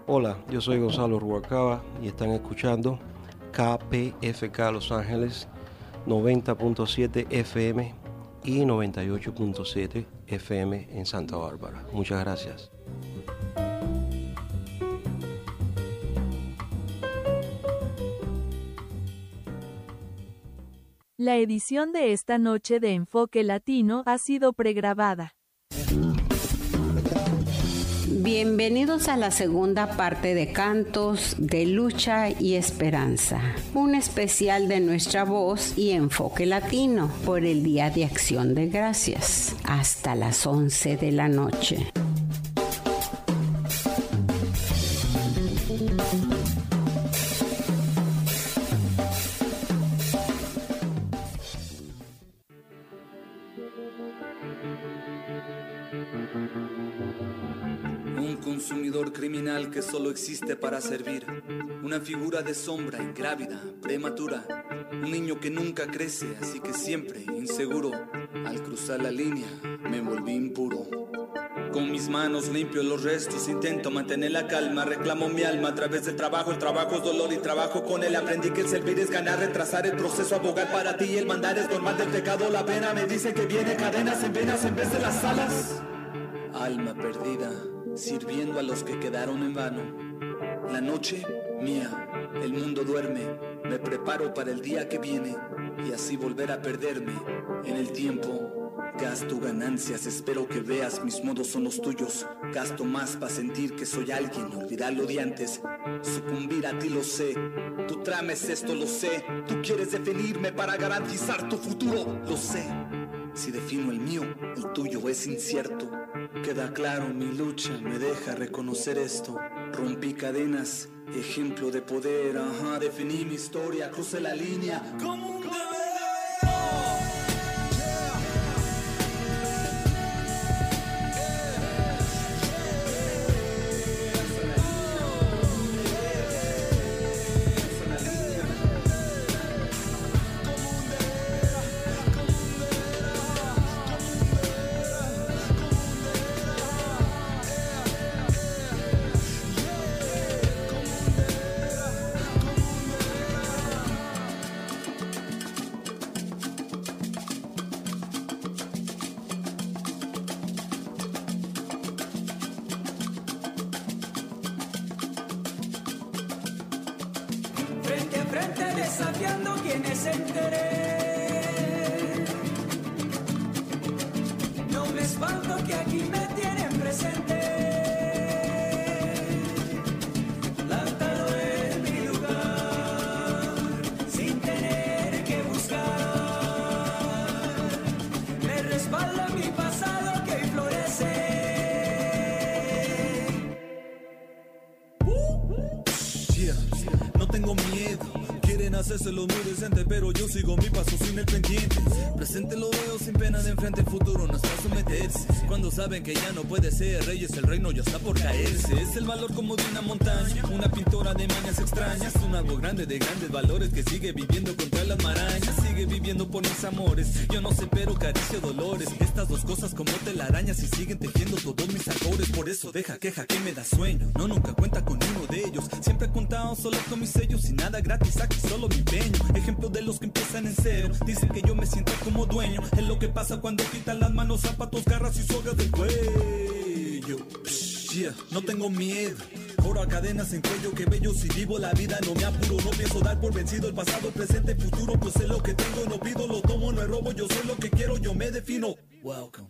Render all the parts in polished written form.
Hola, yo soy Gonzalo Rubalcaba y están escuchando KPFK Los Ángeles 90.7 FM y 98.7 FM en Santa Bárbara. Muchas gracias. La edición de esta noche de Enfoque Latino ha sido pregrabada. Bienvenidos a la segunda parte de Cantos de Lucha y Esperanza, un especial de Nuestra Voz y Enfoque Latino por el Día de Acción de Gracias, hasta las 11 de la noche. Un consumidor criminal que solo existe para servir. Una figura de sombra, ingrávida, prematura. Un niño que nunca crece, así que siempre inseguro. Al cruzar la línea, me volví impuro. Con mis manos limpio los restos, intento mantener la calma. Reclamo mi alma a través del trabajo. El trabajo es dolor y trabajo con él. Aprendí que el servir es ganar, retrasar el proceso. Abogar para ti, el mandar es normal del pecado. La pena me dice que viene cadenas en venas en vez de las alas. Alma perdida, sirviendo a los que quedaron en vano. La noche, mía, el mundo duerme. Me preparo para el día que viene y así volver a perderme en el tiempo. Gasto ganancias, espero que veas, mis modos son los tuyos. Gasto más para sentir que soy alguien, olvidar lo de antes. Sucumbir a ti lo sé, tu trama es esto, lo sé. Tú quieres definirme para garantizar tu futuro, lo sé. Si defino el mío, el tuyo es incierto. Queda claro, mi lucha me deja reconocer esto. Rompí cadenas, ejemplo de poder, definí mi historia, crucé la línea como un bebé. Frente a frente desafiando quienes se enteren. No me espanto que aquí me tienen presente. Plantado en mi lugar, sin tener que buscar. Me respalda mi pasado que hoy florece. No tengo miedo, quieren hacerse los muy decentes, pero yo sigo mi paso sin el pendiente. Presente lo veo sin pena de enfrente, el futuro no está a someterse. Cuando saben que ya no puede ser reyes, el reino ya está por caerse. Es el valor como de una montaña, una pintora de mañas extrañas. Un árbol grande de grandes valores que sigue viviendo contra las marañas. Sigue viviendo por mis amores, yo no sé pero caricio dolores. Estas dos cosas como telarañas y siguen tejiendo todos mis albores. Por eso deja queja que me da sueño, no nunca cuenta con uno de ellos. Siempre he contado solo con mis sellos y nada gratis, aquí solo mi empeño. Ejemplo de los que empiezan en cero, dicen que yo me siento como dueño. Es lo que pasa cuando quitan las manos, zapatos, garras y sogas del cuello. No tengo miedo, oro a cadenas en cuello, que bello si vivo la vida, no me apuro, no pienso dar por vencido el pasado, presente, futuro, pues sé lo que tengo, no pido, lo tomo, no es robo, yo sé lo que quiero, yo me defino. Welcome.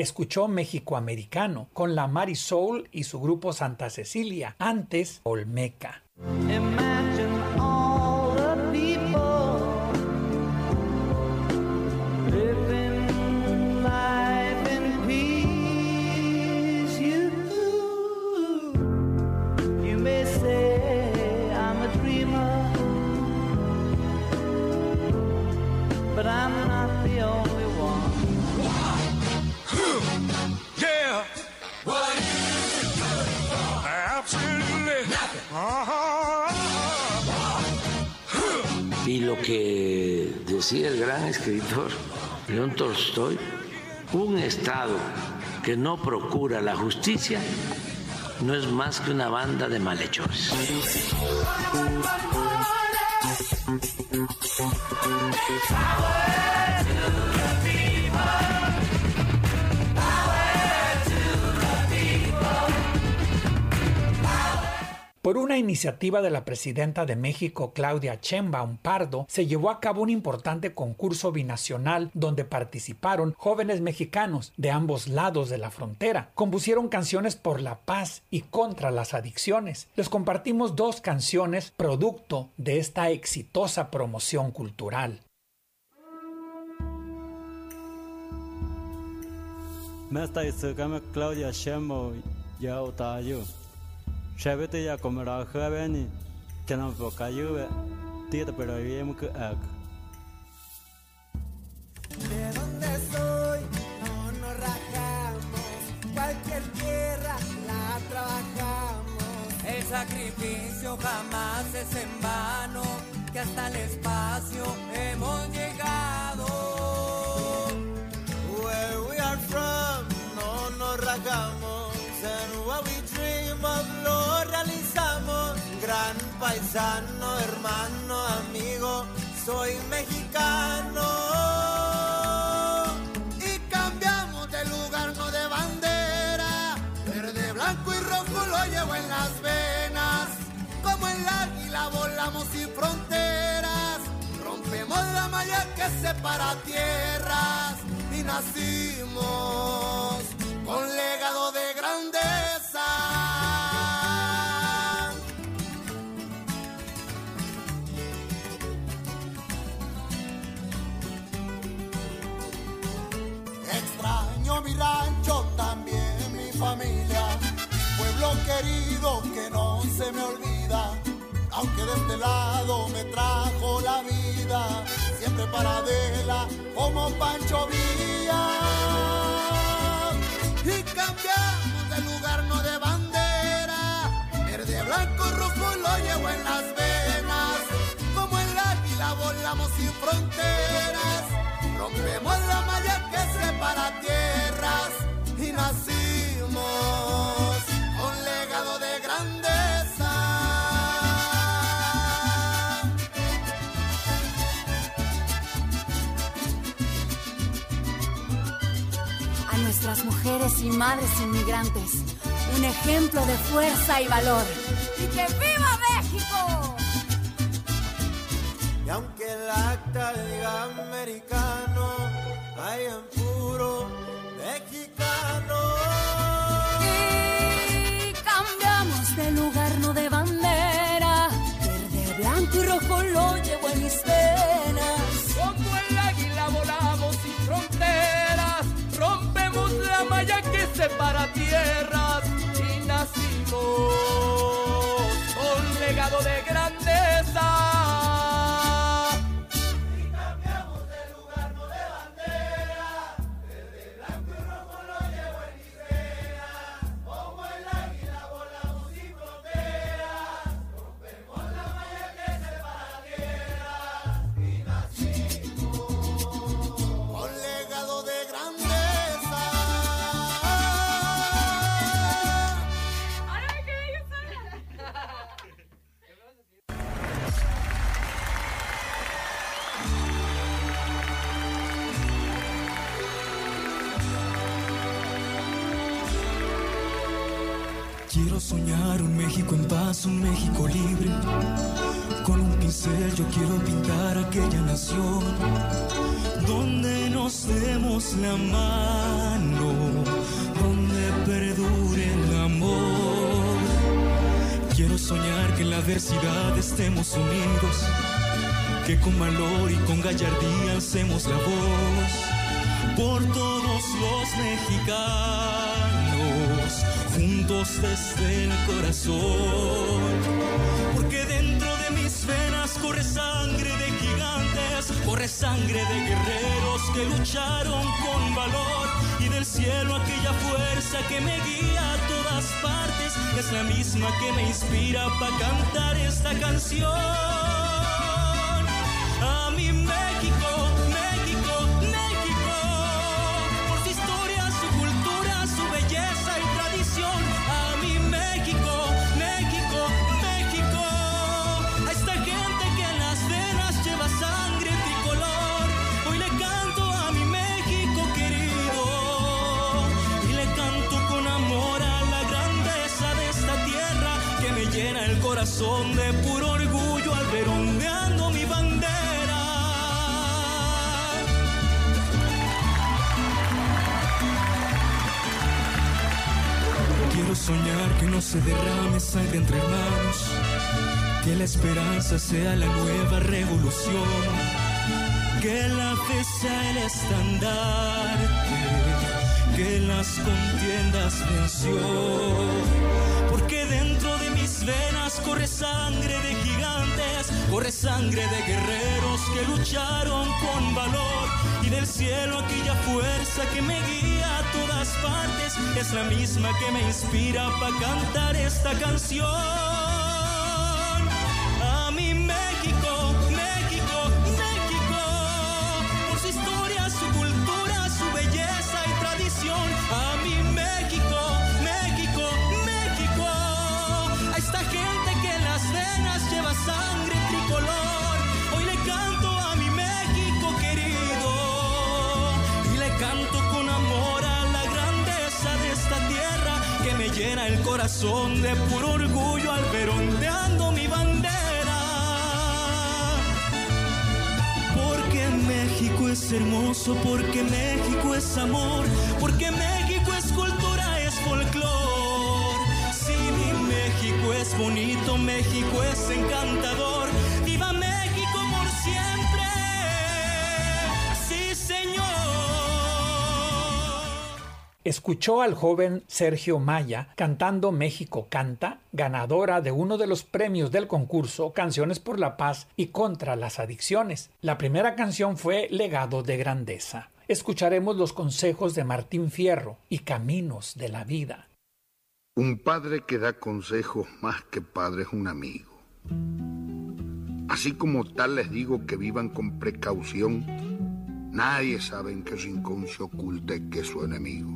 escuchó México-Americano con la Marisoul y su grupo Santa Cecilia, antes Olmeca. Imagine all the people living life in peace. You may say I'm a dreamer, but I'm not the only one. Yeah. What is it good for? Absolutely nothing. Y lo que decía el gran escritor León Tolstoy, un Estado que no procura la justicia no es más que una banda de malhechores. Por una iniciativa de la presidenta de México, Claudia Sheinbaum Pardo, se llevó a cabo un importante concurso binacional donde participaron jóvenes mexicanos de ambos lados de la frontera. Compusieron canciones por la paz y contra las adicciones. Les compartimos 2 canciones producto de esta exitosa promoción cultural. Claudia Sheinbaum ya otayo. Shabete ya comera javeni, tenam pokayue, tita pero yem que ag. De donde soy, no nos rajamos, cualquier tierra la trabajamos. El sacrificio jamás es en vano, que hasta el espacio hemos llegado. Where we are from, no nos rajamos, and what we dream of lo realizamos. Gran paisano, hermano, amigo, soy mexicano. Y cambiamos de lugar, no de bandera. Verde, blanco y rojo lo llevo en las venas. Como el águila volamos sin fronteras. Rompemos la malla que separa tierras. Y nacimos con legado de grandeza. Extraño mi rancho, también mi familia, pueblo querido que no se me olvida, aunque de este lado me trajo la vida, siempre para Adela como Pancho Villa. Y cambiamos de lugar, no de bandera, verde, blanco, rojo lo llevo en las venas, como el águila volamos sin fronteras, rompemos la malla que separa tierras y nacimos con legado de grandeza. A nuestras mujeres y madres inmigrantes, un ejemplo de fuerza y valor. ¡Y que viva México! Y aunque el acta diga americano, hay en puro mexicano. Y cambiamos de lugar, no de bandera, verde, blanco y rojo lo llevo en mis venas. Como el águila volamos sin fronteras, rompemos la malla que separa tierras y nacimos con legado de grandeza. Quiero soñar un México en paz, un México libre. Con un pincel yo quiero pintar aquella nación donde nos demos la mano adversidad estemos unidos, que con valor y con gallardía alcemos la voz por todos los mexicanos, juntos desde el corazón, porque dentro de mis venas corre sangre de gigantes, corre sangre de guerreros que lucharon con valor, y del cielo aquella fuerza que me guía a todas partes es la misma que me inspira para cantar esta canción. A mi México, México, México, por su historia, su cultura, su belleza y tradición. A mi México, México, México, a esta gente que en las venas lleva sangre tricolor. Hoy le canto a mi México querido, y le canto con amor a la grandeza de esta tierra que me llena el corazón de puro orgullo al ver ondeando mi bandera. Quiero soñar que no se derrame sangre entre hermanos, que la esperanza sea la nueva revolución, que la fe sea el estandarte que las contiendas venció, porque dentro de mis venas corre sangre de gigantes, corre sangre de guerreros que lucharon con valor, y del cielo aquella fuerza que me guía a todas partes es la misma que me inspira para cantar esta canción. A mi México, México, México, por su historia, su cultura, su belleza y tradición. A mi México, México, México, a esta gente que en las venas lleva sangre tricolor. Hoy le canto a mi México querido, y le canto con amor a la grandeza de esta tierra que me llena el corazón de puro orgullo al ver ondeando mi bandera. Porque México es hermoso, porque México es amor, porque México es cultura, es folclor. Sí, mi México es bonito, México es encantador. ¡Viva México por siempre! ¡Sí, señor! Escuchó al joven Sergio Maya cantando México Canta, ganadora de uno de los premios del concurso Canciones por la Paz y contra las Adicciones. La primera canción fue Legado de Grandeza. Escucharemos los consejos de Martín Fierro y Caminos de la Vida. Un padre que da consejos más que padre es un amigo. Así como tal les digo que vivan con precaución. Nadie sabe en qué rincón se oculta que es su enemigo.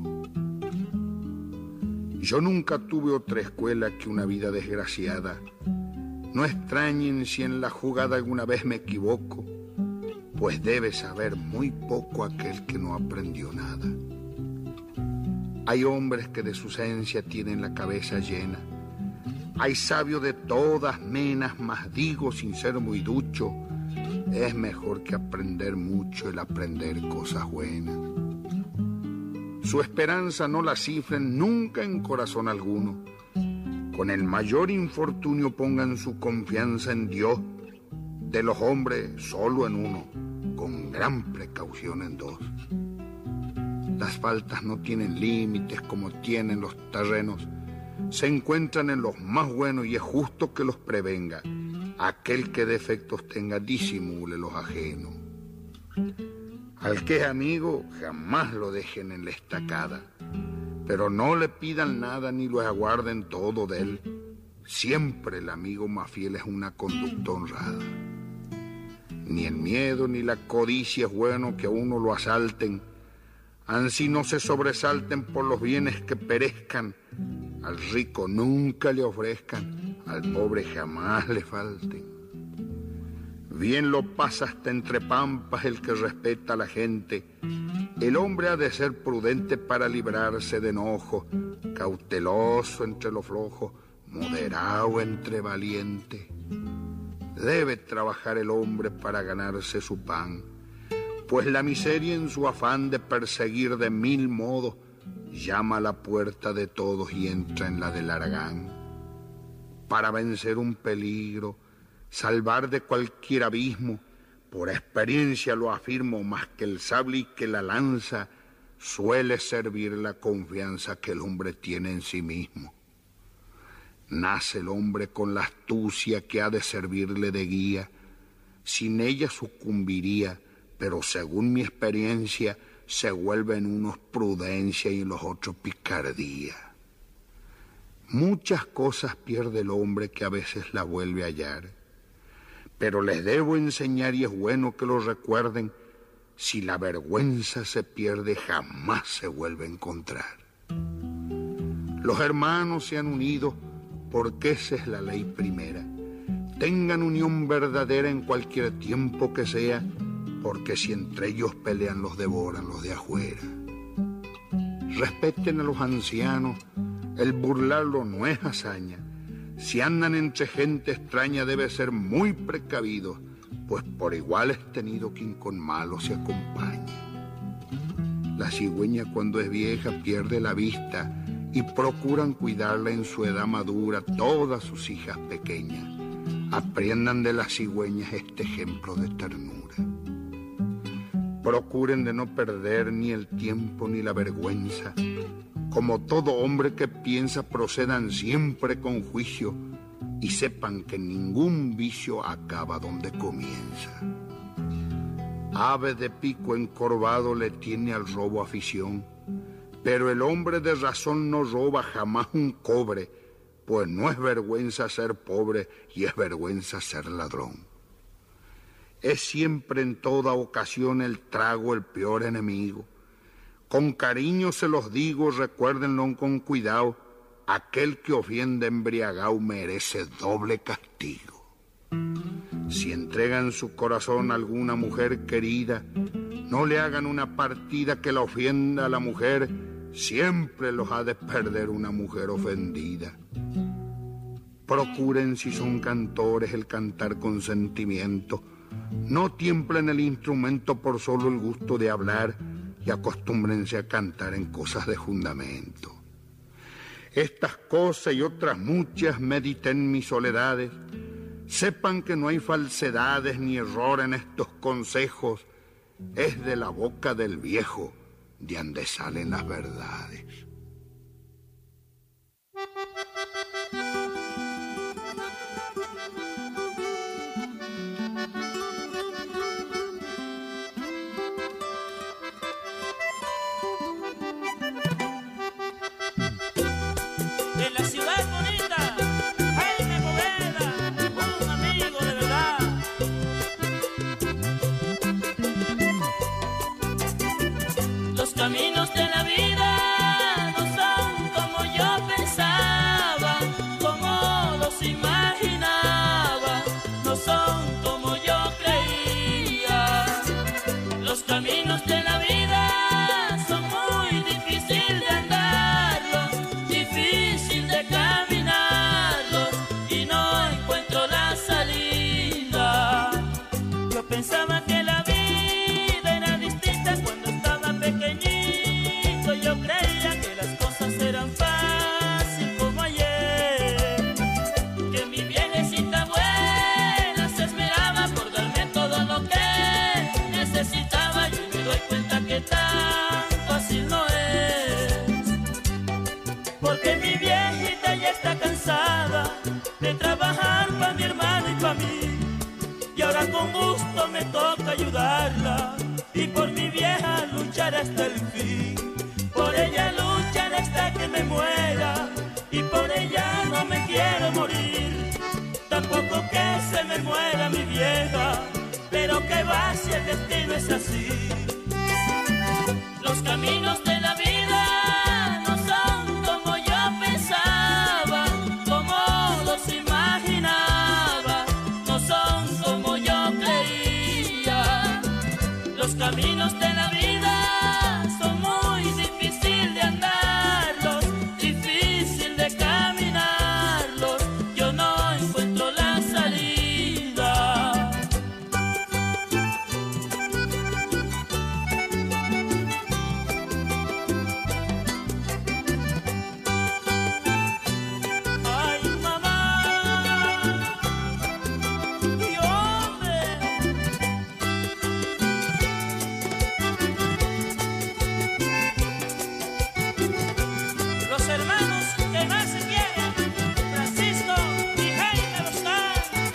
Yo nunca tuve otra escuela que una vida desgraciada. No extrañen si en la jugada alguna vez me equivoco, pues debe saber muy poco aquel que no aprendió nada. Hay hombres que de su esencia tienen la cabeza llena. Hay sabios de todas menas, mas digo sin ser muy ducho, es mejor que aprender mucho el aprender cosas buenas. Su esperanza no la cifren nunca en corazón alguno. Con el mayor infortunio pongan su confianza en Dios. De los hombres solo en uno, con gran precaución en dos. Las faltas no tienen límites como tienen los terrenos. Se encuentran en los más buenos y es justo que los prevenga. Aquel que defectos tenga, disimule los ajenos. Al que es amigo, jamás lo dejen en la estacada, pero no le pidan nada ni lo aguarden todo de él. Siempre el amigo más fiel es una conducta honrada. Ni el miedo ni la codicia es bueno que a uno lo asalten, ansí no se sobresalten por los bienes que perezcan. Al rico nunca le ofrezcan, al pobre jamás le falten. Bien lo pasa hasta entre pampas el que respeta a la gente. El hombre ha de ser prudente para librarse de enojo, cauteloso entre lo flojo, moderado entre valiente. Debe trabajar el hombre para ganarse su pan, pues la miseria en su afán de perseguir de mil modos llama a la puerta de todos y entra en la del haragán. para vencer un peligro, salvar de cualquier abismo. Por experiencia lo afirmo, más que el sable y que la lanza, suele servir la confianza que el hombre tiene en sí mismo. Nace el hombre con la astucia que ha de servirle de guía. Sin ella sucumbiría, pero según mi experiencia, se vuelven unos prudencia y los otros picardía. Muchas cosas pierde el hombre que a veces la vuelve a hallar, pero les debo enseñar y es bueno que lo recuerden, si la vergüenza se pierde jamás se vuelve a encontrar. Los hermanos se han unido porque esa es la ley primera. Tengan unión verdadera en cualquier tiempo que sea, porque si entre ellos pelean los devoran los de afuera. Respeten a los ancianos, el burlarlo no es hazaña. Si andan entre gente extraña debe ser muy precavido, pues por igual es tenido quien con malo se acompaña. La cigüeña cuando es vieja pierde la vista y procuran cuidarla en su edad madura todas sus hijas pequeñas. Aprendan de las cigüeñas este ejemplo de ternura. Procuren de no perder ni el tiempo ni la vergüenza. Como todo hombre que piensa, procedan siempre con juicio y sepan que ningún vicio acaba donde comienza. Ave de pico encorvado le tiene al robo afición, pero el hombre de razón no roba jamás un cobre, pues no es vergüenza ser pobre y es vergüenza ser ladrón. Es siempre en toda ocasión el trago el peor enemigo. Con cariño se los digo, recuérdenlo con cuidado, aquel que ofende embriagado merece doble castigo. Si entregan su corazón a alguna mujer querida, no le hagan una partida que la ofienda a la mujer, siempre los ha de perder una mujer ofendida. Procuren, si son cantores, el cantar con sentimiento. No tiemblen el instrumento por solo el gusto de hablar y acostúmbrense a cantar en cosas de fundamento. Estas cosas y otras muchas mediten mis soledades. Sepan que no hay falsedades ni error en estos consejos. Es de la boca del viejo de donde salen las verdades. Caminos de la vida no son como yo pensaba, como los imaginaba, no son como yo creía. Los caminos de la vida son muy difíciles de andarlos, difícil de caminarlos y no encuentro la salida. Yo pensaba que la vida era distinta cuando estaba pequeñito. Yo creía que las cosas eran fáciles como ayer, que mi viejecita buena se esmeraba por darme todo lo que necesitaba. Yo me doy cuenta que tan fácil no es, porque mi viejita ya está cansada de trabajar para mi hermano y para mí, y ahora con gusto me toca ayudarla y por mi vieja luchar hasta el fin. Por ella luchan hasta que me muera y por ella no me quiero morir. Tampoco que se me muera mi vieja, pero que va si el destino es así. Los caminos de la vida no son como yo pensaba, como los imaginaba, no son como yo creía. Los caminos de la vida son muy difícil de andarlos, difícil de caminarlos, yo no encuentro la salida. hermanos que más se quieren, Francisco y Jaime Lozán.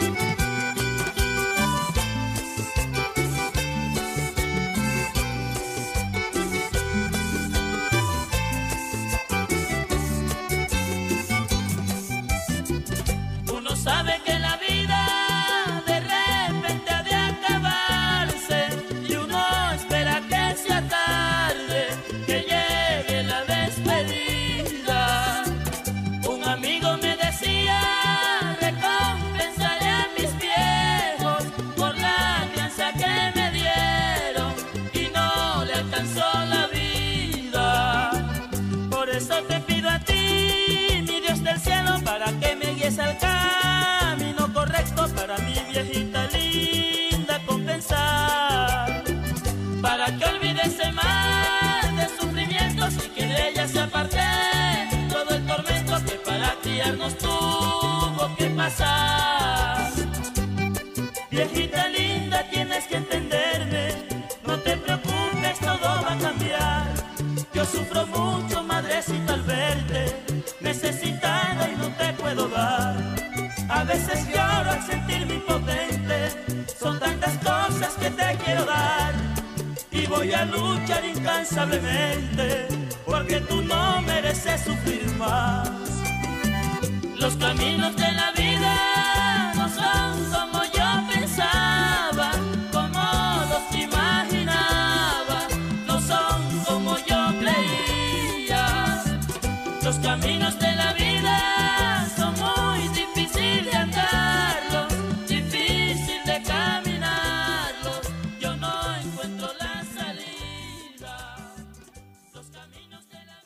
Uno sabe que la vida de repente ha de acabarse y uno espera que sea tarde, que llegue la despedida. Un amigo me decía, recompensaré a mis viejos por la crianza que me dieron y no le alcanzó la vida. Por eso te pido a ti, mi Dios del cielo, para que me guíes al camino correcto para mi viejita linda compensar, para que olvide ese mar de sufrimientos y que de ella se aparte todo el tormento que para criarnos tuvo que pasar. Viejita linda, tienes que entenderme, no te preocupes, todo va a cambiar. Yo sufro mucho, madrecita, al verte necesitada y no te puedo dar. A veces lloro al sentirme impotente, son tantas cosas que te quiero dar. Y voy a luchar incansablemente, porque tú no mereces sufrir más. Los caminos de la vida no son como yo pensaba, como los imaginaba, no son como yo creía. Los caminos de la vida son muy difíciles de andarlos, difícil de caminarlos. Yo no encuentro la salida. Los caminos de la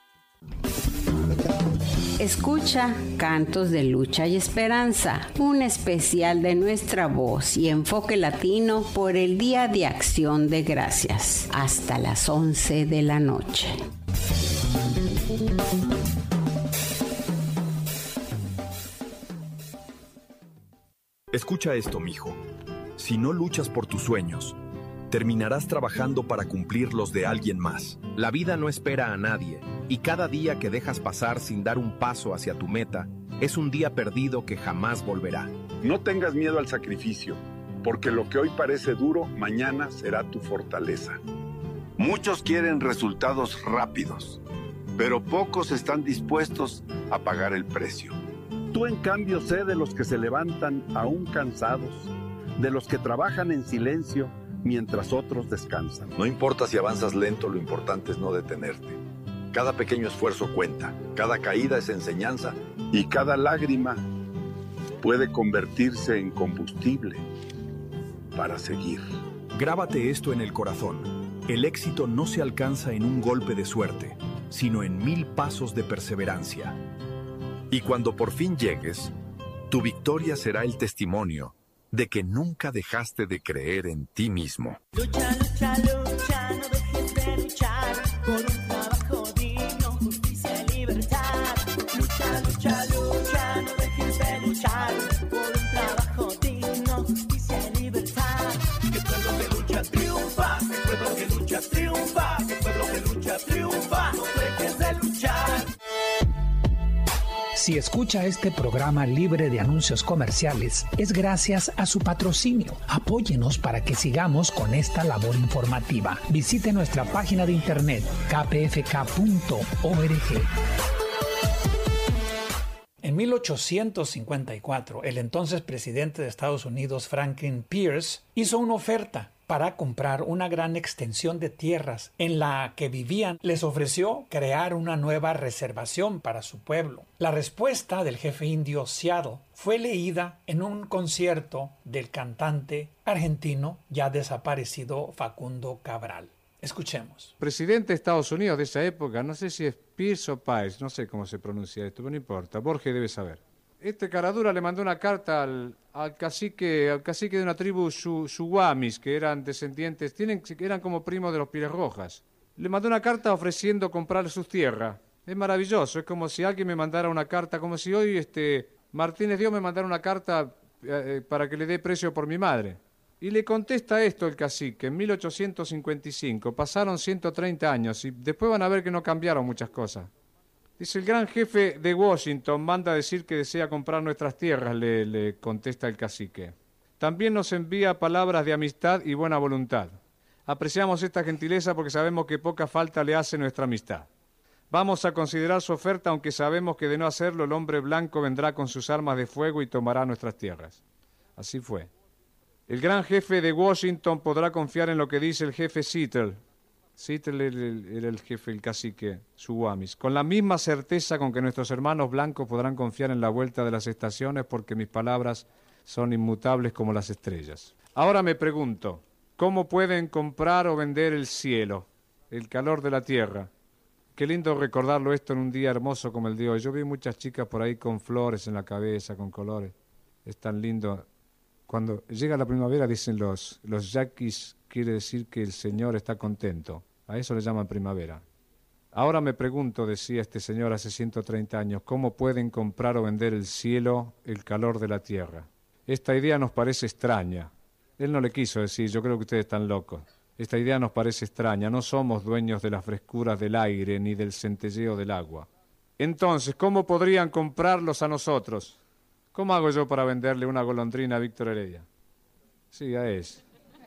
vida. Escucha Cantos de Lucha y Esperanza, un especial de Nuestra Voz y Enfoque Latino por el Día de Acción de Gracias, hasta las 11 de la noche. Escucha esto, mijo. Si no luchas por tus sueños, terminarás trabajando para cumplir los de alguien más. La vida no espera a nadie, y cada día que dejas pasar sin dar un paso hacia tu meta es un día perdido que jamás volverá. No tengas miedo al sacrificio, porque lo que hoy parece duro, mañana será tu fortaleza. Muchos quieren resultados rápidos, pero pocos están dispuestos a pagar el precio. Tú, en cambio, sé de los que se levantan aún cansados, de los que trabajan en silencio mientras otros descansan. No importa si avanzas lento, lo importante es no detenerte. Cada pequeño esfuerzo cuenta, cada caída es enseñanza y cada lágrima puede convertirse en combustible para seguir. Grábate esto en el corazón. El éxito no se alcanza en un golpe de suerte, sino en 1000 pasos de perseverancia. Y cuando por fin llegues, tu victoria será el testimonio de que nunca dejaste de creer en ti mismo. Lucha, lucha, lucha, no dejes de luchar por un trabajo digno, justicia y libertad. Lucha, lucha, lucha, no dejes de luchar por un trabajo digno, justicia y libertad. Que el pueblo que lucha triunfa, que el pueblo que lucha triunfa, que el pueblo que lucha triunfa, no dejes de luchar. Si escucha este programa libre de anuncios comerciales, es gracias a su patrocinio. Apóyenos para que sigamos con esta labor informativa. Visite nuestra página de internet kpfk.org. En 1854, el entonces presidente de Estados Unidos, Franklin Pierce, hizo una oferta para comprar una gran extensión de tierras en la que vivían. Les ofreció crear una nueva reservación para su pueblo. La respuesta del jefe indio Seattle fue leída en un concierto del cantante argentino ya desaparecido Facundo Cabral. Escuchemos. Presidente de Estados Unidos de esa época, no sé si es Pierce o Páez, no sé cómo se pronuncia esto, pero no importa, Borges debe saber. Este caradura le mandó una carta al cacique de una tribu Suwamis, que eran descendientes, eran como primos de los Pieles Rojas. Le mandó una carta ofreciendo comprarle sus tierras. Es maravilloso, es como si alguien me mandara una carta, como si hoy Martínez Dios me mandara una carta para que le dé precio por mi madre. Y le contesta esto el cacique, en 1855, pasaron 130 años y después van a ver que no cambiaron muchas cosas. Dice, el gran jefe de Washington manda decir que desea comprar nuestras tierras, le contesta el cacique. También nos envía palabras de amistad y buena voluntad. Apreciamos esta gentileza porque sabemos que poca falta le hace nuestra amistad. Vamos a considerar su oferta, aunque sabemos que de no hacerlo el hombre blanco vendrá con sus armas de fuego y tomará nuestras tierras. Así fue. El gran jefe de Washington podrá confiar en lo que dice el jefe Seattle. Seattle era el jefe, el cacique Suwamis. Con la misma certeza con que nuestros hermanos blancos podrán confiar en la vuelta de las estaciones, porque mis palabras son inmutables como las estrellas. Ahora me pregunto, ¿cómo pueden comprar o vender el cielo, el calor de la tierra? Qué lindo recordarlo esto en un día hermoso como el de hoy. Yo vi muchas chicas por ahí con flores en la cabeza, con colores. Es tan lindo. Cuando llega la primavera, dicen los yaquis, quiere decir que el Señor está contento. A eso le llaman primavera. Ahora me pregunto, decía este señor hace 130 años, ¿cómo pueden comprar o vender el cielo, el calor de la tierra? Esta idea nos parece extraña. Él no le quiso decir, yo creo que ustedes están locos. Esta idea nos parece extraña. No somos dueños de las frescuras del aire ni del centelleo del agua. Entonces, ¿cómo podrían comprarlos a nosotros? ¿Cómo hago yo para venderle una golondrina a Víctor Heredia? Sí, a ese.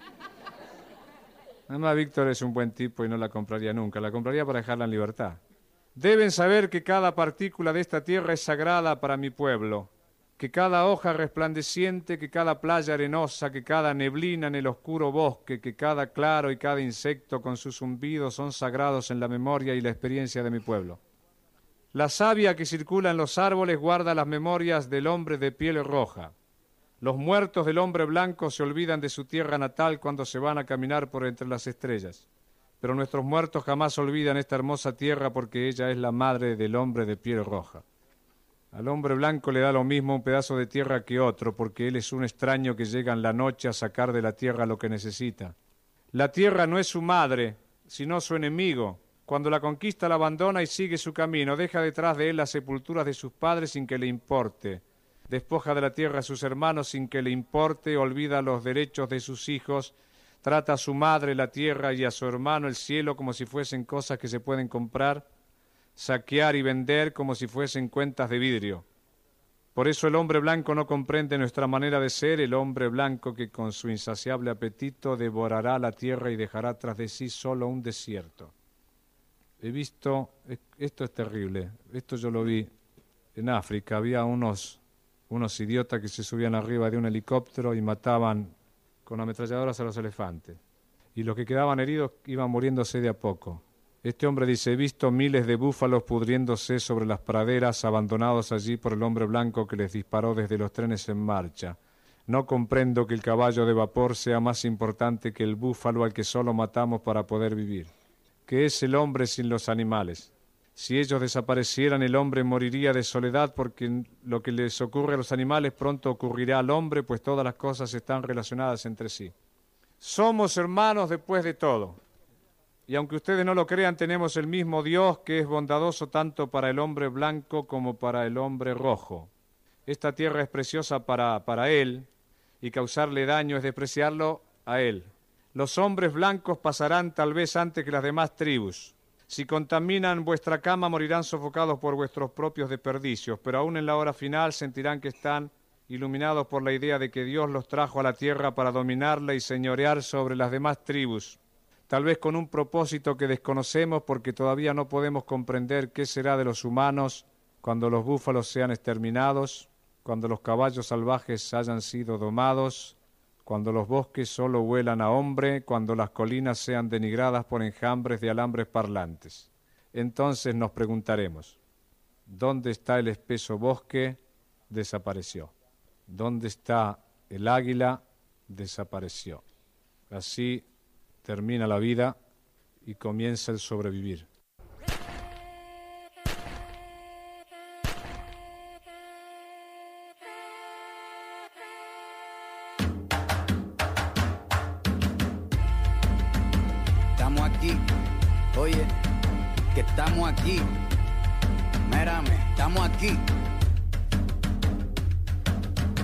Además, Víctor es un buen tipo y no la compraría nunca. La compraría para dejarla en libertad. Deben saber que cada partícula de esta tierra es sagrada para mi pueblo, que cada hoja resplandeciente, que cada playa arenosa, que cada neblina en el oscuro bosque, que cada claro y cada insecto con sus zumbidos son sagrados en la memoria y la experiencia de mi pueblo. La savia que circula en los árboles guarda las memorias del hombre de piel roja. Los muertos del hombre blanco se olvidan de su tierra natal cuando se van a caminar por entre las estrellas. Pero nuestros muertos jamás olvidan esta hermosa tierra porque ella es la madre del hombre de piel roja. Al hombre blanco le da lo mismo un pedazo de tierra que otro, porque él es un extraño que llega en la noche a sacar de la tierra lo que necesita. La tierra no es su madre, sino su enemigo. Cuando la conquista la abandona y sigue su camino, deja detrás de él las sepulturas de sus padres sin que le importe. Despoja de la tierra a sus hermanos sin que le importe, olvida los derechos de sus hijos, trata a su madre la tierra y a su hermano el cielo como si fuesen cosas que se pueden comprar, saquear y vender como si fuesen cuentas de vidrio. Por eso el hombre blanco no comprende nuestra manera de ser, el hombre blanco que con su insaciable apetito devorará la tierra y dejará tras de sí solo un desierto. He visto, esto es terrible, esto yo lo vi en África, había unos idiotas que se subían arriba de un helicóptero y mataban con ametralladoras a los elefantes. Y los que quedaban heridos iban muriéndose de a poco. Este hombre dice, he visto miles de búfalos pudriéndose sobre las praderas, abandonados allí por el hombre blanco que les disparó desde los trenes en marcha. No comprendo que el caballo de vapor sea más importante que el búfalo al que solo matamos para poder vivir. ¿Qué es el hombre sin los animales? Si ellos desaparecieran, el hombre moriría de soledad, porque lo que les ocurre a los animales pronto ocurrirá al hombre, pues todas las cosas están relacionadas entre sí. Somos hermanos después de todo. Y aunque ustedes no lo crean, tenemos el mismo Dios que es bondadoso tanto para el hombre blanco como para el hombre rojo. Esta tierra es preciosa para él, y causarle daño es despreciarlo a él. Los hombres blancos pasarán tal vez antes que las demás tribus. Si contaminan vuestra cama, morirán sofocados por vuestros propios desperdicios, pero aún en la hora final sentirán que están iluminados por la idea de que Dios los trajo a la tierra para dominarla y señorear sobre las demás tribus, tal vez con un propósito que desconocemos porque todavía no podemos comprender qué será de los humanos cuando los búfalos sean exterminados, cuando los caballos salvajes hayan sido domados, cuando los bosques solo huelan a hombre, cuando las colinas sean denigradas por enjambres de alambres parlantes. Entonces nos preguntaremos, ¿dónde está el espeso bosque? Desapareció. ¿Dónde está el águila? Desapareció. Así termina la vida y comienza el sobrevivir. Oye, que estamos aquí. Mírame, estamos aquí.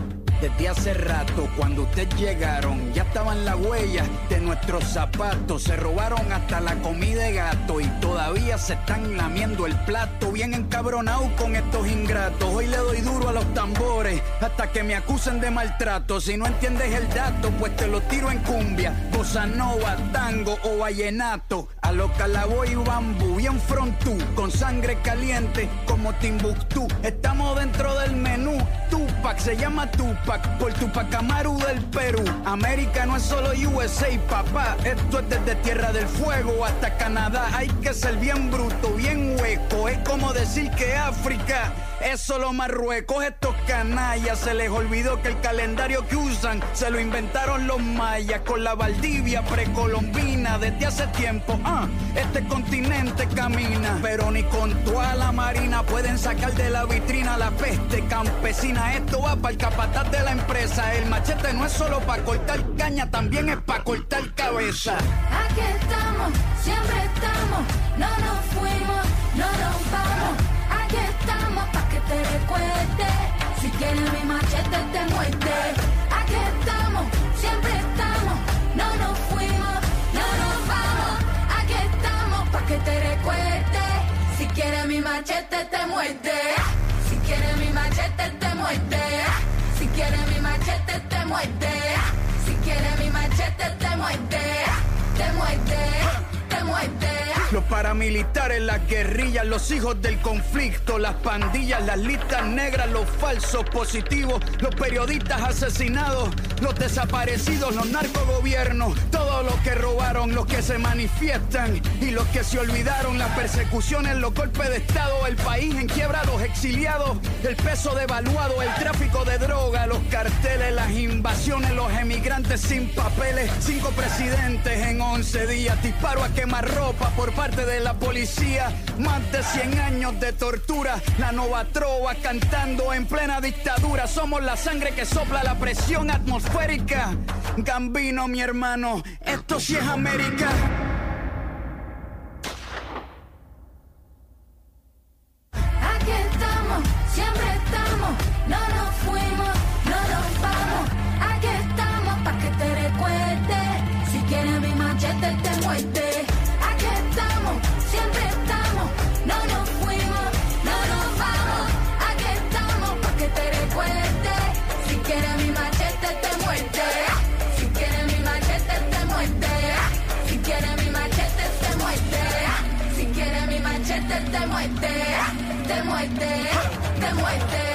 desde hace rato. Cuando ustedes llegaron, ya estaban las huellas de nuestros zapatos. Se robaron hasta la comida de gato y todavía se están lamiendo el plato. Bien encabronado con estos ingratos. Hoy le doy duro a los tambores hasta que me acusen de maltrato. Si no entiendes el dato, pues te lo tiro en cumbia, bossa nova, tango o vallenato. A lo Calaboy y bambú, bien frontú, con sangre caliente como Timbuktu. Estamos dentro del menú. Tupac se llama Tupac por Tupac Amaru del Perú. América no es solo USA, papá. Esto es desde Tierra del Fuego hasta Canadá. Hay que ser bien bruto, bien hueco. Es como decir que África es solo Marruecos. Estos canallas se les olvidó que el calendario que usan se lo inventaron los mayas con la Valdivia precolombina. Desde hace tiempo, este continente camina, pero ni con toda la marina pueden sacar de la vitrina la peste campesina. Esto va para el capataz de la empresa. El machete no es solo para cortar caña, también es para cortar cabeza. Aquí estamos, siempre estamos, no nos fuimos, no nos vamos. Aquí estamos pa' que te recuerdes. Si quieres mi machete te muerde. Aquí estamos, siempre estamos, no nos fuimos, no nos vamos. Aquí estamos pa' que te recuerdes. Si quieres mi machete te muerde. Si quieres mi machete te muerde. Si quieres mi machete te muerde. Si quieres mi machete te muerde. Te muerde, te muerde. Los paramilitares, las guerrillas, los hijos del conflicto, las pandillas, las listas negras, los falsos positivos, los periodistas asesinados, los desaparecidos, los narcogobiernos, todos los que robaron, los que se manifiestan y los que se olvidaron, las persecuciones, los golpes de estado, el país en quiebra, los exiliados, el peso devaluado, el tráfico de droga, los carteles, las invasiones, los emigrantes sin papeles, 5 presidentes en 11 días, disparo a quemarropa por parte de la policía, más de 100 años de tortura, la nova trova cantando en plena dictadura. Somos la sangre que sopla la presión atmosférica. Gambino, mi hermano, esto sí es América. Aquí estamos, siempre estamos, no nos fuimos, no nos vamos. Aquí estamos pa' que te recuerdes. Si quieres mi machete te muerde. Aquí estamos, siempre estamos, no nos fuimos, no nos vamos. Aquí estamos pa' que te recuerdes. Si quieres mi machete te muerde. Si quieres mi machete te muerde. Si quieres mi machete te muerde. Si quieres mi machete te muerde. Te muerde, te muerde.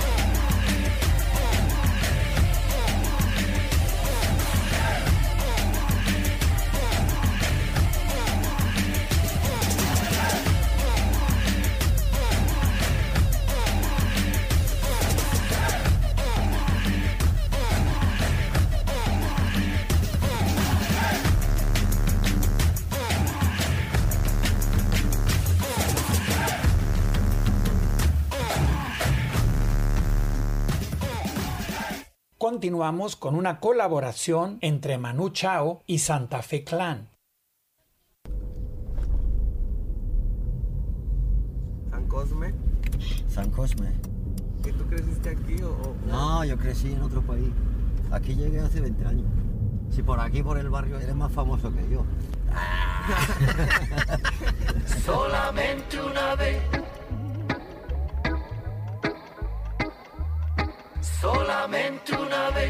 Continuamos con una colaboración entre Manu Chao y Santa Fe Clan. ¿San Cosme? San Cosme. ¿Y tú creciste aquí o...? No, yo crecí en otro país. Aquí llegué hace 20 años. Si por aquí, por el barrio, eres más famoso que yo. Solamente una vez. Solamente una vez.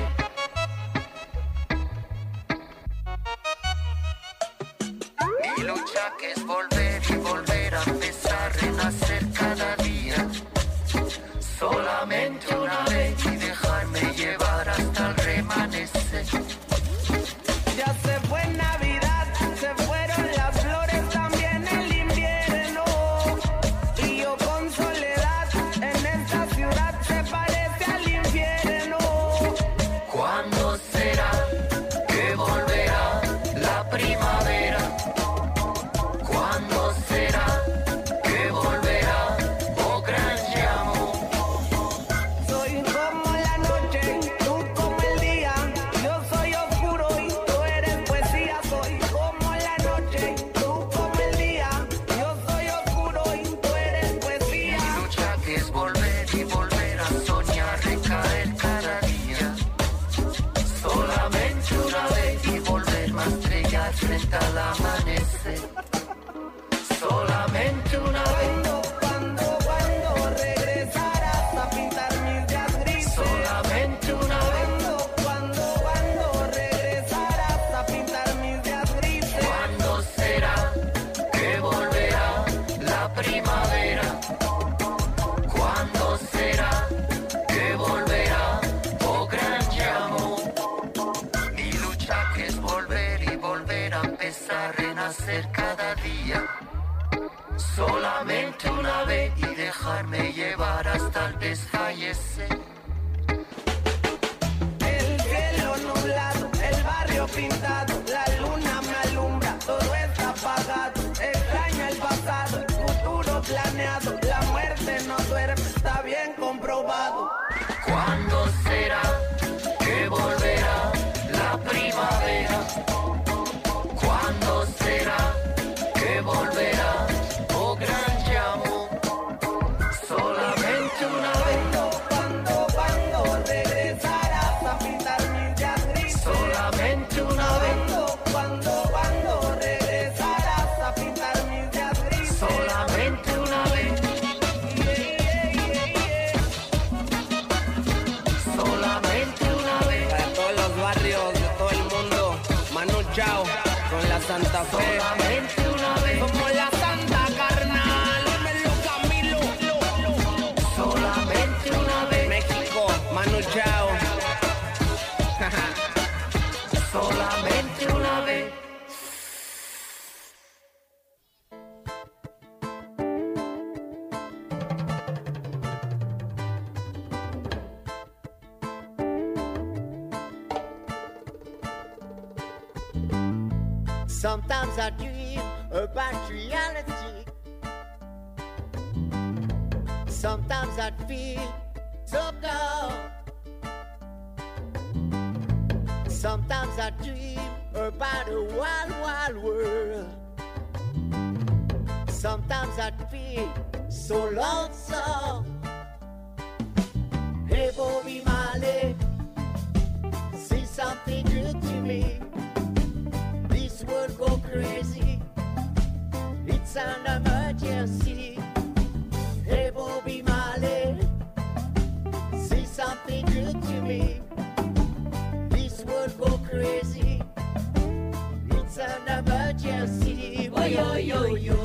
Mi lucha que es volver y volver a empezar, renacer cada día. Solamente una vez y dejarme llevar hasta el remanecer. Ya se fue Navidad, se fueron las flores, también el invierno. Y yo con soledad en esta ciudad se parece al infierno. ¿Cuándo será que volverá la primavera? ¿Cuándo será que volverá, oh gran amor? Soy solamente una vez y dejarme llevar hasta el desfallecer. El cielo nublado, el barrio pintado, la luna me alumbra, todo está apagado. Extraño el pasado, el futuro planeado, la muerte no duerme, está bien comprobado. ¿Cuándo será que volverá la primavera? ¿Cuándo será que volverá, oh gran llamo? Solamente una vez. ¿Cuándo regresarás a pintar mis días grises? Solamente una vez. ¿Cuándo regresarás a pintar mis días grises? Solamente una vez. Solamente una vez. Para todos los barrios de todo el mundo, Manu Chao con la Santa Fe. Solamente una vez. Como la Santa Carnal, dímelo Camilo. Solamente una vez. México, Manu Chao. Solamente una vez. Sometimes I dream about reality. Sometimes I feel so cold. Sometimes I dream about a wild, wild world. Sometimes I feel so lonesome. Hey, Bobby Marley, say something good to me. This world go crazy. It's an emergency. Hey, Bobby Marley, say something good to me. This world go crazy. It's an emergency. Oh yo yo yo.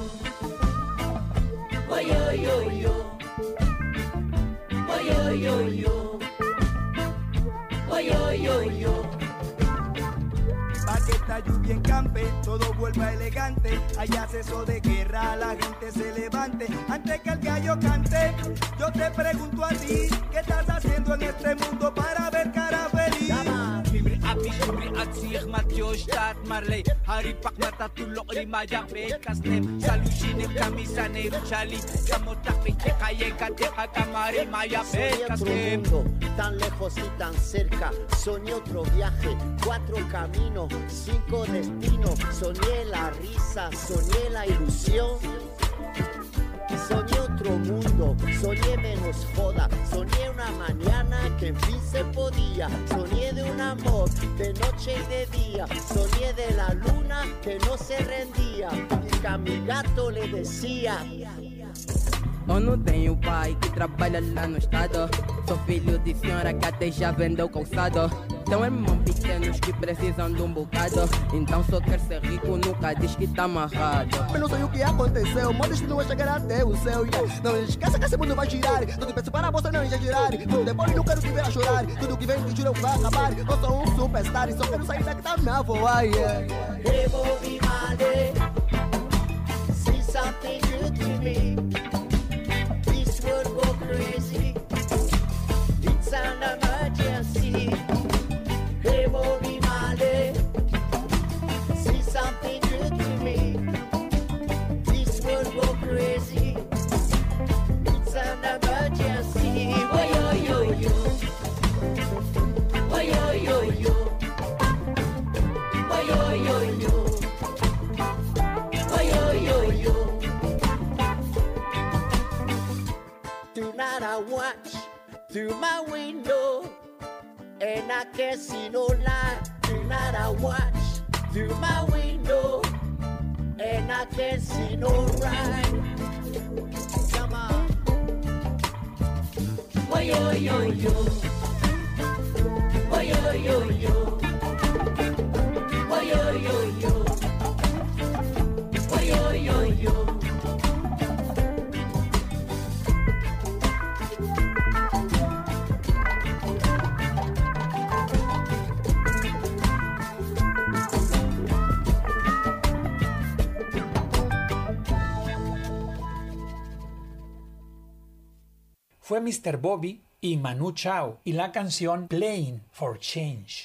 Oh yo yo yo. Oh yo yo yo. Oh yo yo yo. Pa' que esta lluvia encampe, todo vuelva elegante. Haya ceso de guerra, la gente se levante. Antes que el gallo cante, yo te pregunto a ti, ¿qué estás haciendo en este mundo para ver cara feliz? Atsir Mateo Stadt Marley Haripak matatulok rimaya bekasnem Salushine kamisaneru chali Kamotak calle kateja kamari maya bekasnem. Tan lejos y tan cerca, soñé otro viaje, 4 caminos, 5 destinos, soñé la risa, soñé la ilusión. Soñé otro mundo, soñé menos joda, soñé una mañana que en fin se podía, soñé de un amor de noche y de día, soñé de la luna que no se rendía y que a mi gato le decía: Eu não tenho pai que trabalha lá no estado. Sou filho de senhora que até já vendeu calçado. Tenho irmãos pequenos que precisam de um bocado. Então só quer ser rico, nunca diz que tá amarrado. Eu não sei o que aconteceu, mas destino vai chegar até o céu. Não esqueça que esse mundo vai girar. Tudo penso para você não exagerar. Tudo depois não quero te ver a chorar. Tudo que vem de juro vai acabar. Eu sou um superstar e só quero sair daqui da minha voar. Hey, Bobby Marley, say something good to me. Would go crazy. It's an emergency. Hey, Bobby Marley, say something good to me. This would go crazy. It's an emergency. Oh yo yo yo. Oh yo yo yo. Oh yo yo yo. Oh yo yo yo. Tonight I watch through my window and I can't see no light. Tonight I watch through my window and I can't see no right. Come on. Oh yo yo yo. Oh yo yo yo. Oh yo yo yo. Oh yo yo yo. fue Mr. Bobby y Manu Chao y la canción Playing for Change.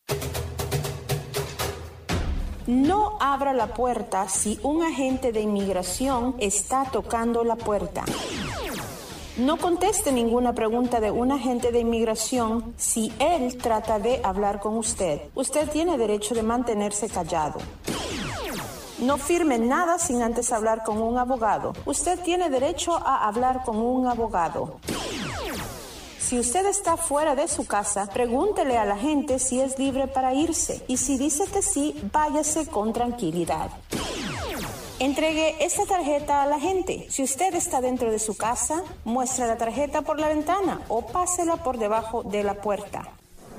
No abra la puerta si un agente de inmigración está tocando la puerta. No conteste ninguna pregunta de un agente de inmigración si él trata de hablar con usted. Usted tiene derecho de mantenerse callado. No firme nada sin antes hablar con un abogado. Usted tiene derecho a hablar con un abogado. Si usted está fuera de su casa, pregúntele a la gente si es libre para irse. Y si dice que sí, váyase con tranquilidad. Entregue esta tarjeta a la gente. Si usted está dentro de su casa, muestre la tarjeta por la ventana o pásela por debajo de la puerta.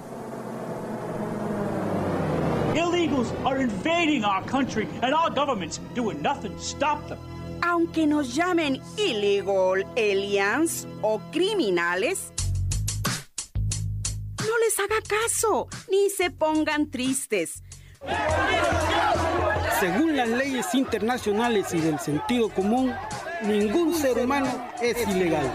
Illegals are invading our country and our government's doing nothing to stop them. Aunque nos llamen illegal aliens o criminales, no les haga caso ni se pongan tristes. Según las leyes internacionales y del sentido común, ningún ser humano es ilegal.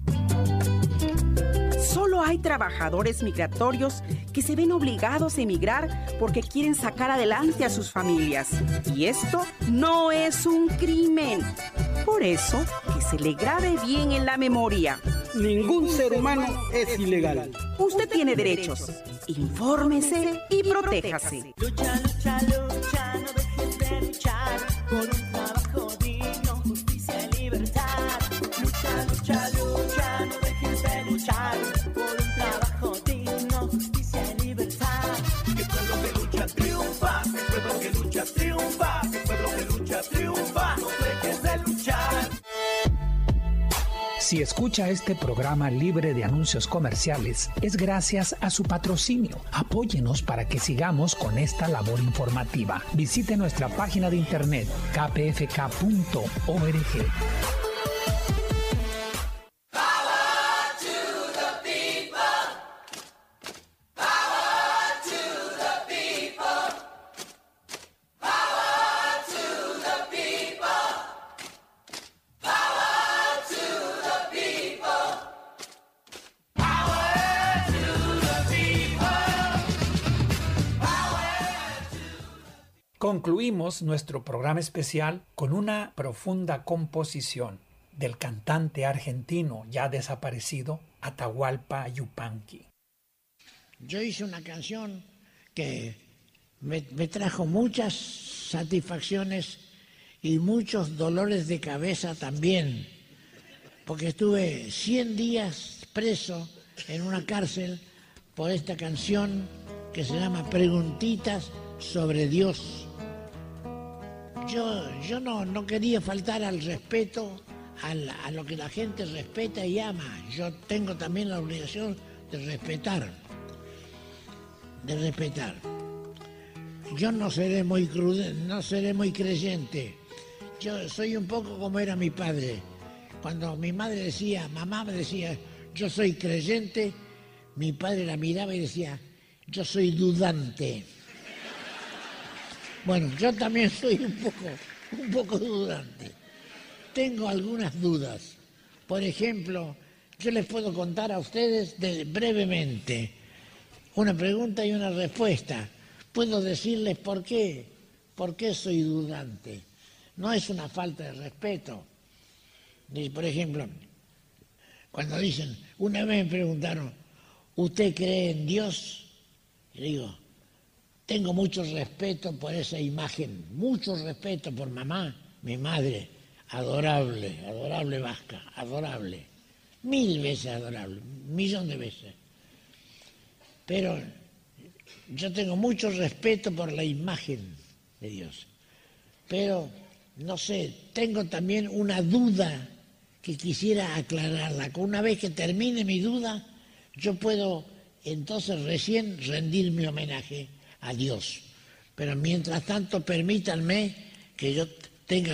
Solo hay trabajadores migratorios que se ven obligados a emigrar porque quieren sacar adelante a sus familias. Y esto no es un crimen. Por eso, que se le grabe bien en la memoria. Ningún ser humano es ilegal. Usted tiene derechos. Infórmese y protéjase. Lucha, lucha, lucha, no dejes de luchar por un trabajo digno, justicia y libertad. Lucha, lucha, lucha, no dejes de luchar por un trabajo digno, justicia y libertad. Que el pueblo que lucha triunfa, que el pueblo que lucha triunfa, que el pueblo que lucha triunfa, no dejes de luchar. Si escucha este programa libre de anuncios comerciales, es gracias a su patrocinio. Apóyenos para que sigamos con esta labor informativa. Visite nuestra página de internet kpfk.org. Concluimos nuestro programa especial con una profunda composición del cantante argentino ya desaparecido Atahualpa Yupanqui. Yo hice una canción que me trajo muchas satisfacciones y muchos dolores de cabeza también, porque estuve 100 días preso en una cárcel por esta canción que se llama Preguntitas sobre Dios. Yo no quería faltar al respeto, a lo que la gente respeta y ama. Yo tengo también la obligación de respetar. Yo no seré muy creyente. Yo soy un poco como era mi padre. Cuando mi madre decía, mamá me decía, yo soy creyente, mi padre la miraba y decía, yo soy dudante. Bueno, yo también soy un poco dudante. Tengo algunas dudas. Por ejemplo, yo les puedo contar a ustedes brevemente una pregunta y una respuesta. Puedo decirles por qué soy dudante. No es una falta de respeto. Por ejemplo, cuando dicen, una vez me preguntaron, ¿usted cree en Dios? Y digo, tengo mucho respeto por esa imagen, mucho respeto por mamá, mi madre, adorable vasca, adorable, 1000 veces adorable, 1.000.000 de veces. Pero yo tengo mucho respeto por la imagen de Dios. Pero, no sé, tengo también una duda que quisiera aclararla. Una vez que termine mi duda, yo puedo entonces recién rendir mi homenaje a Dios. Pero mientras tanto, permítanme que yo tenga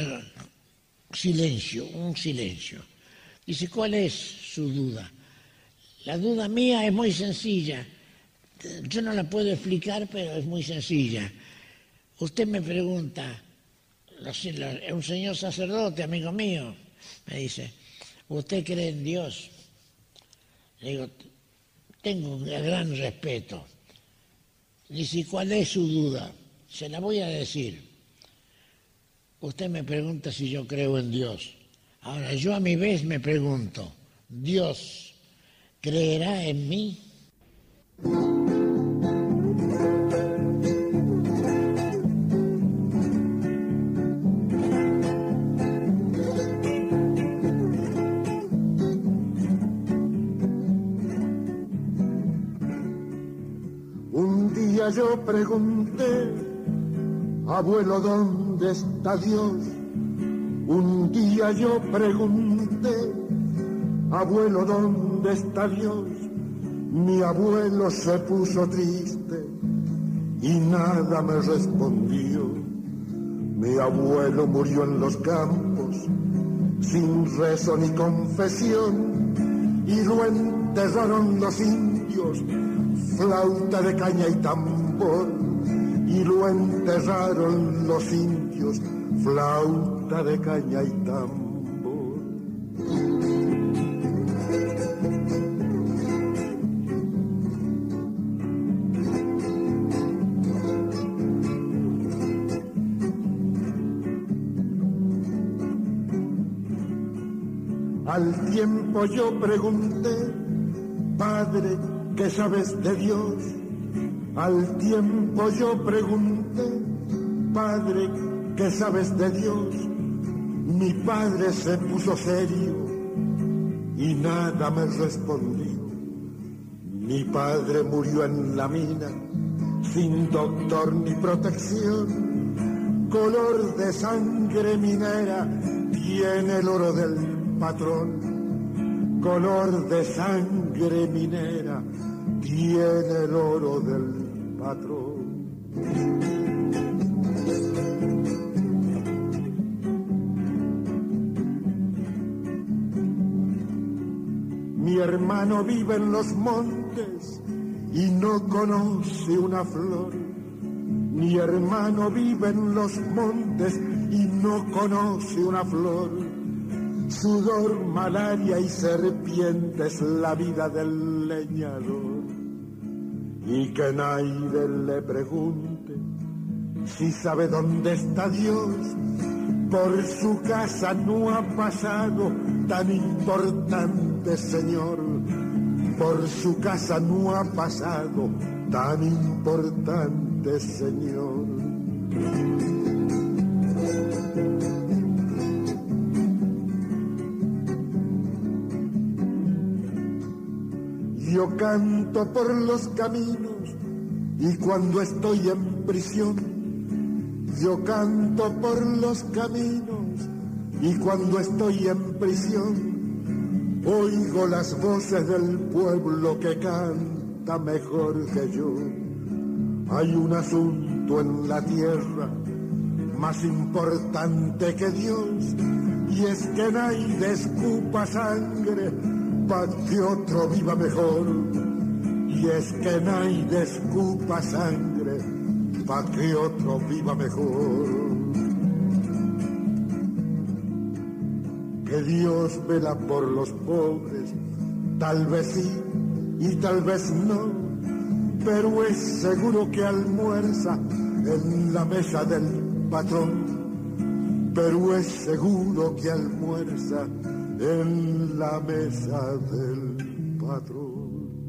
un silencio. Dice, ¿cuál es su duda? La duda mía es muy sencilla. Yo no la puedo explicar, pero es muy sencilla. Usted me pregunta, un señor sacerdote, amigo mío, me dice, ¿usted cree en Dios? Le digo, tengo un gran respeto. Dice, ¿cuál es su duda? Se la voy a decir. Usted me pregunta si yo creo en Dios. Ahora, yo a mi vez me pregunto, ¿Dios creerá en mí? Un día yo pregunté, abuelo, ¿dónde está Dios? Un día yo pregunté, abuelo, ¿dónde está Dios? Mi abuelo se puso triste y nada me respondió. Mi abuelo murió en los campos, sin rezo ni confesión, y lo enterraron los indios, flauta de caña y tambor, y lo enterraron los indios, flauta de caña y tambor. Al tiempo yo pregunté, Padre, ¿qué sabes de Dios? Al tiempo yo pregunté, Padre, ¿qué sabes de Dios? Mi padre se puso serio y nada me respondió. Mi padre murió en la mina, sin doctor ni protección. Color de sangre minera tiene el oro del patrón. Color de sangre minera tiene el oro del patrón. Mi hermano vive en los montes y no conoce una flor. Mi hermano vive en los montes y no conoce una flor. Sudor, malaria y serpientes, la vida del leñador. Y que nadie le pregunte si sabe dónde está Dios. Por su casa no ha pasado tan importante señor. Por su casa no ha pasado tan importante señor. Yo canto por los caminos y cuando estoy en prisión. Yo canto por los caminos y cuando estoy en prisión oigo las voces del pueblo que canta mejor que yo. Hay un asunto en la tierra más importante que Dios y es que nadie escupa sangre pa' que otro viva mejor. Y es que nadie escupa sangre pa' que otro viva mejor. Que Dios vela por los pobres, tal vez sí y tal vez no, pero es seguro que almuerza en la mesa del patrón. Pero es seguro que almuerza en la mesa del patrón.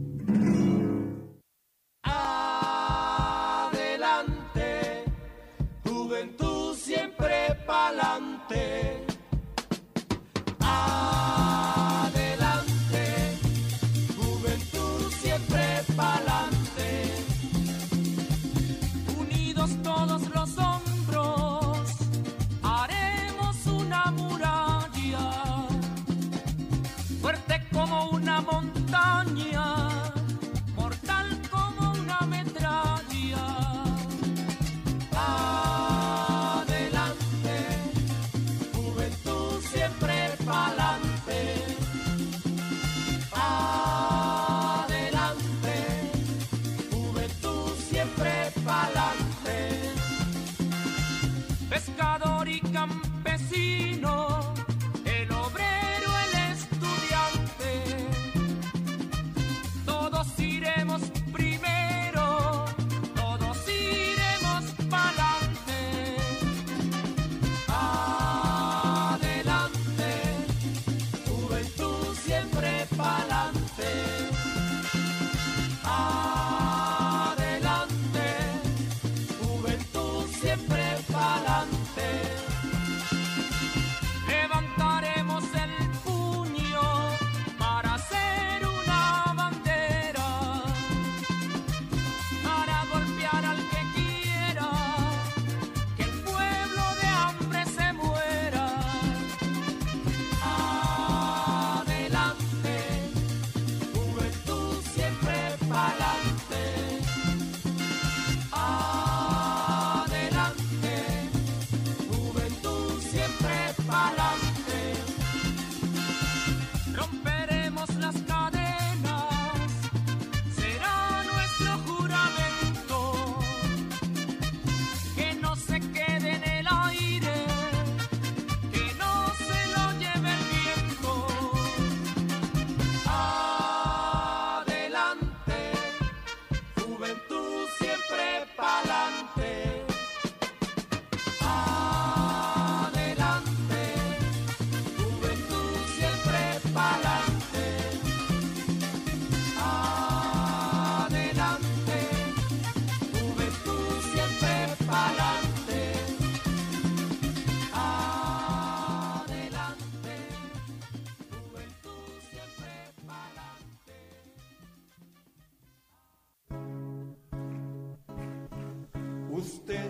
Adelante, juventud siempre pa'lante. Adelante, juventud siempre pa'lante. Unidos todos los hombros, haremos una muralla fuerte como una montaña,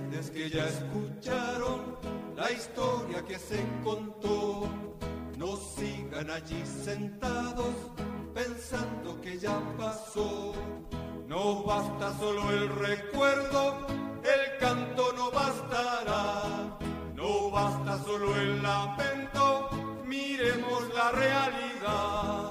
oyentes que ya escucharon la historia que se contó, no sigan allí sentados pensando que ya pasó. No basta solo el recuerdo, el canto no bastará. No basta solo el lamento, miremos la realidad.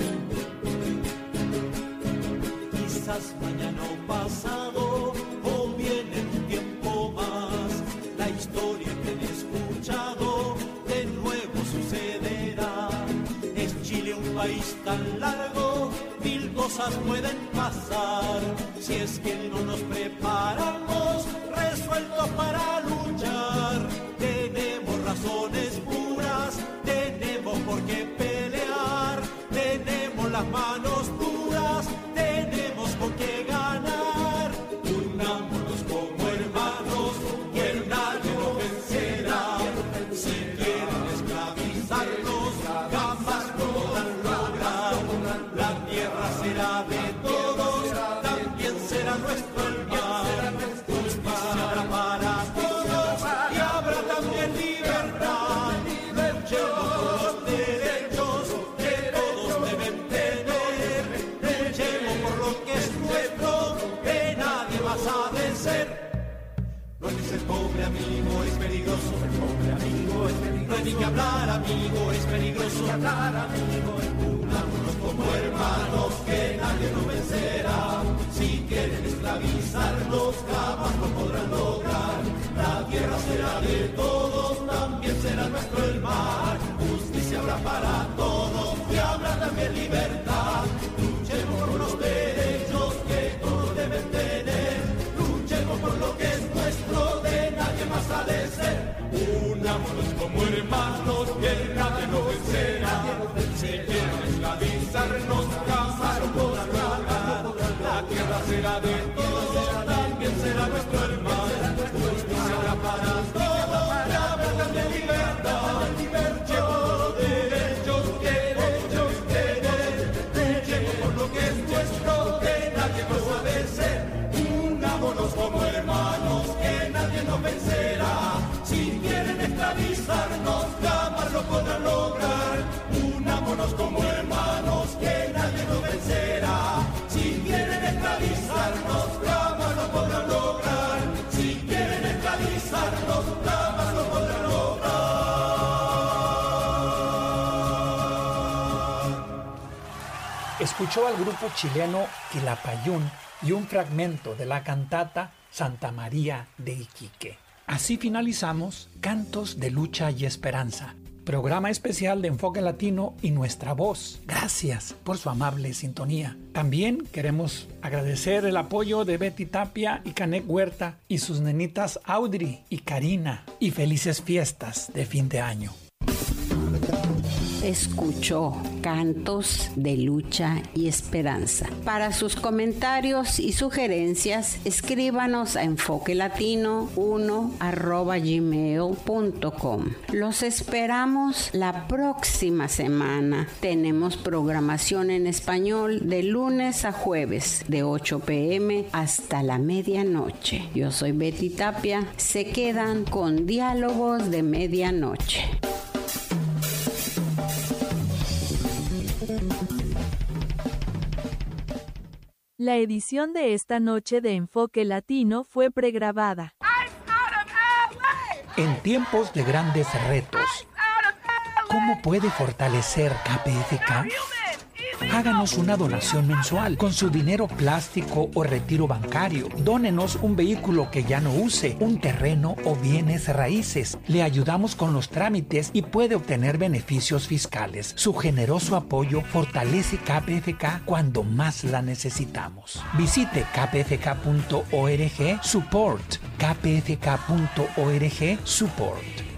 Quizás mañana o pasado, o bien en un tiempo más, la historia que he escuchado de nuevo sucederá. Es Chile un país tan largo, mil cosas pueden pasar. Si es que no nos preparamos, resueltos para luchar, tenemos razones puras, tenemos por qué pelear, tenemos las manos duras, tenemos por qué ganar. Unámonos como hermanos, que nadie nos vencerá. Si quieren esclavizarnos, jamás podrán lograr. La tierra será de todos, también será nuestro el mar. Justicia habrá para todos y habrá también libertad. Luchemos por los derechos que todos deben tener. Luchemos por lo que es nuestro, que nadie más ha de ser. No hay que ser pobre, amigo, es peligroso. Ser pobre, amigo, es peligroso. No hay ni que hablar, amigo, es peligroso. Hablar, amigo, unámonos como hermanos, que nadie nos vencerá. Si quieren esclavizarnos, jamás lo podrán lograr. La tierra será de todos, también será nuestro el mar. Justicia habrá para todos y habrá también libertad. Luchemos por los derechos que todos deben tener. Luchemos por lo que es nuestro, de nadie más ha de ser. Unámonos como hermanos, que nadie nos vencerá. Si quieren esclavizarnos, jamás lo podrán lograr. La tierra será de todos, también será nuestro el mar. Justicia habrá para todos y habrá también libertad. Luchemos por los derechos que todos deben tener. Luchemos por lo que es nuestro, que nadie más ha de ser. Unámonos como hermanos, que nadie nos vencerá. Si quieren esclavizarnos, jamás lo podrán lograr. Unámonos como hermanos, que nadie nos vencerá. Si quieren esclavizarnos, jamás lo podrán lograr. Si quieren esclavizarnos, jamás lo podrán lograr. Escuchó al grupo chileno Quilapayún y un fragmento de la cantata Santa María de Iquique. Así finalizamos Cantos de Lucha y Esperanza, programa especial de Enfoque Latino y Nuestra Voz. Gracias por su amable sintonía. También queremos agradecer el apoyo de Betty Tapia y Canek Huerta y sus nenitas Audrey y Karina, y felices fiestas de fin de año. Escuchó Cantos de Lucha y Esperanza. Para sus comentarios y sugerencias, escríbanos a enfoquelatino1@gmail.com. Los esperamos la próxima semana. Tenemos programación en español de lunes a jueves, de 8 p.m. hasta la medianoche. Yo soy Betty Tapia. Se quedan con Diálogos de Medianoche. La edición de esta noche de Enfoque Latino fue pregrabada. En tiempos de grandes retos, ¿cómo puede fortalecer KPFK? Háganos una donación mensual con su dinero plástico o retiro bancario. Dónenos un vehículo que ya no use, un terreno o bienes raíces. Le ayudamos con los trámites y puede obtener beneficios fiscales. Su generoso apoyo fortalece KPFK cuando más la necesitamos. Visite kpfk.org support, kpfk.org support.